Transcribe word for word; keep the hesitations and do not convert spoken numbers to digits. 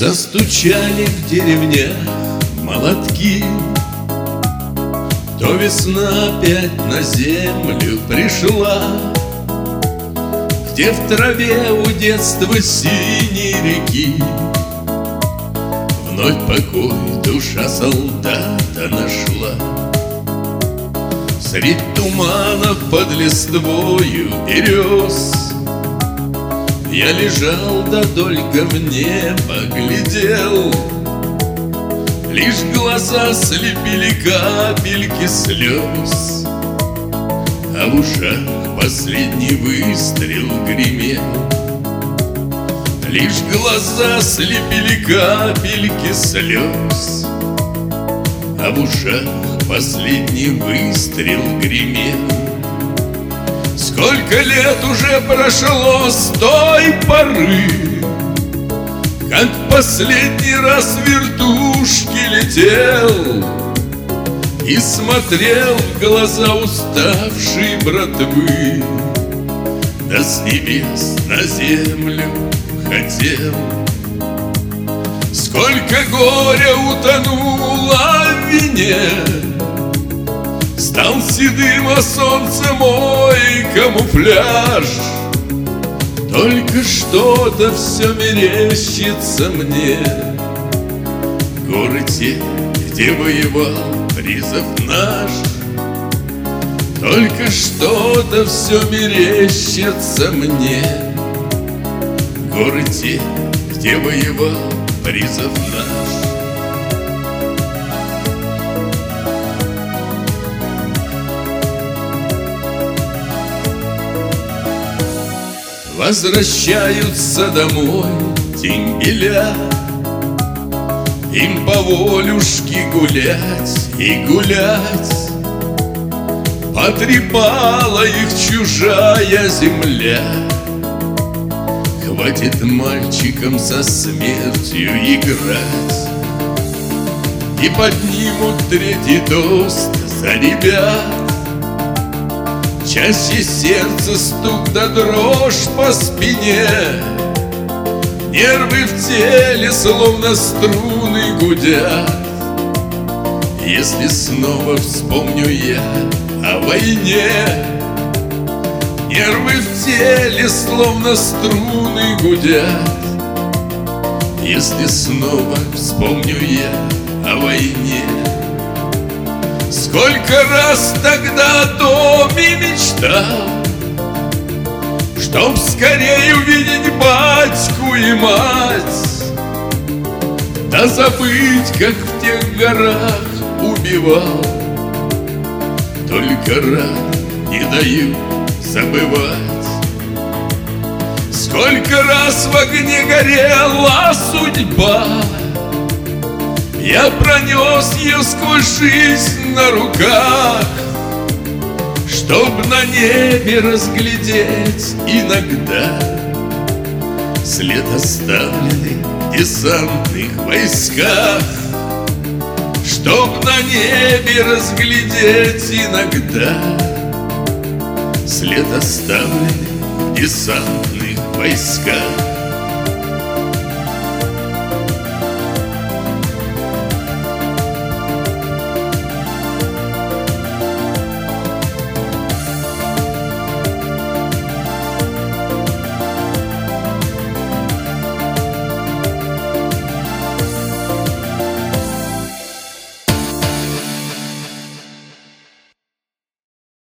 Застучали в деревнях молотки, то весна опять на землю пришла, где в траве у детства синей реки вновь покой душа солдата нашла. Средь туманов под листвою берез я лежал, да только в небо глядел. Лишь глаза слепили капельки слез, а в ушах последний выстрел гремел. Лишь глаза слепили капельки слез, а в ушах последний выстрел гремел. Сколько лет уже прошло с той поры, как последний раз в вертушке летел и смотрел в глаза уставшей братвы, да с небес на землю хотел. Сколько горя утонуло в вине, стал седым, а солнце мой камуфляж. Только что-то все мерещится мне, горы те, где воевал призов наш. Только что-то все мерещится мне, горы те, где воевал призов наш. Возвращаются домой дембеля, им по волюшке гулять и гулять. Потрепала их чужая земля, хватит мальчикам со смертью играть. И поднимут третий тост за ребят, чаще сердце стук да дрожь по спине. Нервы в теле словно струны гудят, если снова вспомню я о войне. Нервы в теле словно струны гудят, если снова вспомню я о войне. Сколько раз тогда о доме мечтал, чтоб скорее увидеть батьку и мать, да забыть, как в тех горах убивал. Только ран не дают забывать. Сколько раз в огне горела судьба, я пронес ее сквозь жизнь на руках, чтоб на небе разглядеть иногда след, оставленный в десантных войсках. Чтоб на небе разглядеть иногда след, оставленный в десантных войсках.